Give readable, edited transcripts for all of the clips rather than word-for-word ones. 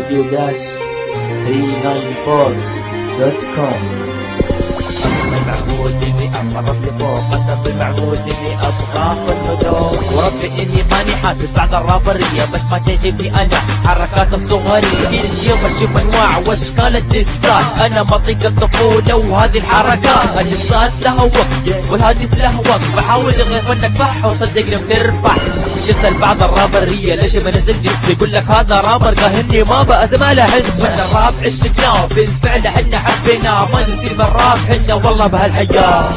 radio-394.com. قسم المعبود اني اقرب لفوق، قسم بالمعبود اني ابقى في الهدوء، وربي اني ماني حاسب بعد الرابريه، بس ما تعجبني انا حركات الصغريه. اليوم اشوف انواع واشكال الدسات، انا مطيق الطفوله وهذه الحركات. الدسات لها وقت والهادف له وقت، بحاول اغير فنك صح وصدقني بتربح. تسال بعض الرابريه ليش ما نزل دس، يقول لك هذا رابر قاهرني ما بقى زماله حس. من الراب عشقناه بالفعل حنا حبيناه، ما نسيب الراب حنا والله بهالحياه.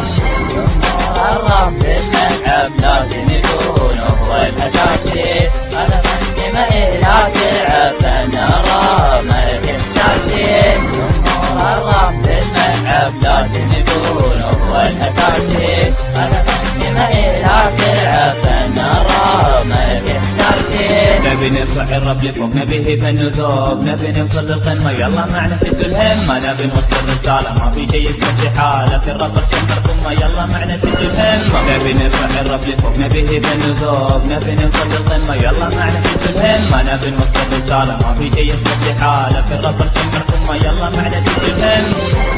الراب بالملعب لازم يكون هو الاساسي، انا فني ما لا تلعب فانا راب ملك احساسي. الراب بالملعب لازم يكون هو الاساسي، انا فني ما لا تلعب فانا راب ملك احساسي. نبي نرفع الراب لفوق، نبيه فن وذوق، نبي نوصل للقمة يلا معنا شد الهمة، نبي نوصل رسالة ما في شيء اسمه استحالة، في الراب شمر ثم يلا معنا شد الهمة. نبي نرفع الراب لفوق، نبيه فن وذوق، نبي نوصل للقمة يلا معنا شد الهمة، نبي نوصل رسالة ما في شيء اسمه استحالة، في الراب شمر ثم يلا معنا شد الهمة.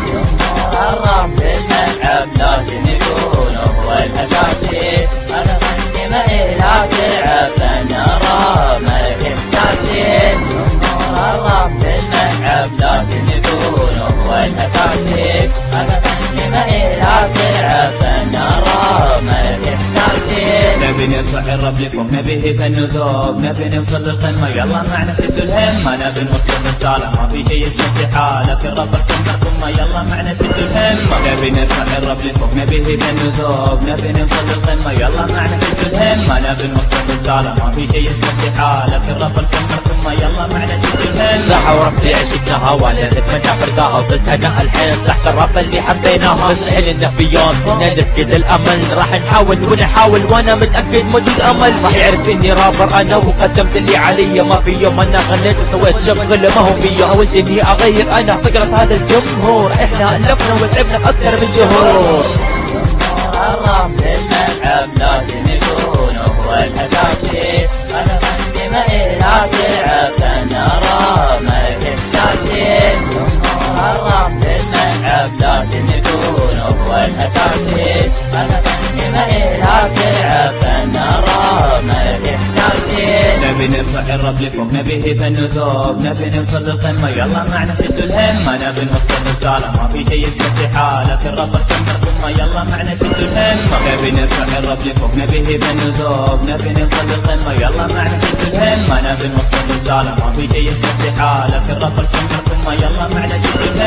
الراب بالملعب لازم يكون هو الاساسي، انا فني ما لا تلعب فانا راب ملك احساسي. الراب بالملعب لازم يكون هو الاساسي، انا فني ما لا تلعب فانا راب ملك احساسي. نبي نرفع الراب لفوق، نبيه فن وذوق، نبي نوصل للقمة يلا معنا شد الهمة، نبي نوصل رسالة ما في شيء اسمه استحالة، في الراب شمر ثم يلا معنا شد الهمة. نبي نرفع الراب لفوق، نبيه فن وذوق، نبي نوصل للقمة يلا معنا شد الهمة، نبي نوصل رسالة ما في شيء اسمه استحالة، في الراب شمر ثم يلا معنا شد الهمة. صح وربي عشقناها ولا نتمنى فرقاها، وصلتنا الحين صح الراب اللي حبيناها، مستحيل ان في يوم نفقد الامل، راح نحاول ونحاول وانا متاكد موجود امل. راح يعرف اني رابر انا وقدمت اللي علي، ما في يوم انا غنيت وسويت شغل ما هو فيا، حاولت اني اغير انا فكره هذا الجمهور، احنا الفنا ولعبنا اكثر من جمهور. الراب بالملعب لازم يكون هو الاساسي، انا فني ما لا تلعب فانا راب ملك احساسي. الراب بالملعب لازم يكون هو الاساسي، انا فني ما لا تلعب فانا راب ملك احساسي. نبي نرفع الراب لفوق، نبيه فن وذوق، نبي نوصل للقمة يلا معنا شد الهمة، نبي نوصل رسالة ما في شيء اسمه استحالة، في الراب شمر ثم يلا معنا شد الهمة. نبي نرفع الراب لفوق، نبيه فن وذوق، نبي نوصل للقمة يلا معنا شد الهمة، نبي نوصل رسالة ما في شيء اسمه استحالة، في الراب شمر ثم يلا معنا شد الهمة.